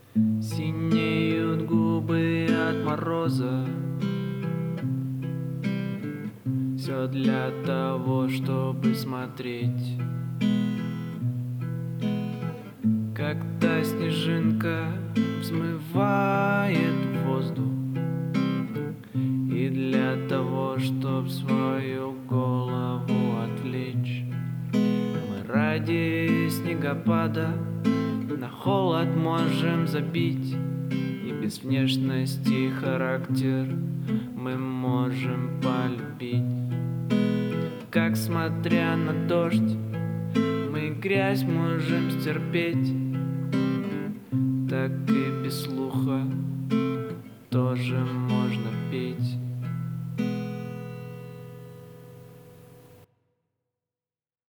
Синеют губы от мороза. Все для того, чтобы смотреть, как та снежинка взмывает в воздух. И для того, чтоб свою голову отвлечь, мы ради снегопада на холод можем забить. И без внешности характер мы можем полюбить. Как, смотря на дождь, мы грязь можем стерпеть, так и без слуха тоже можно петь.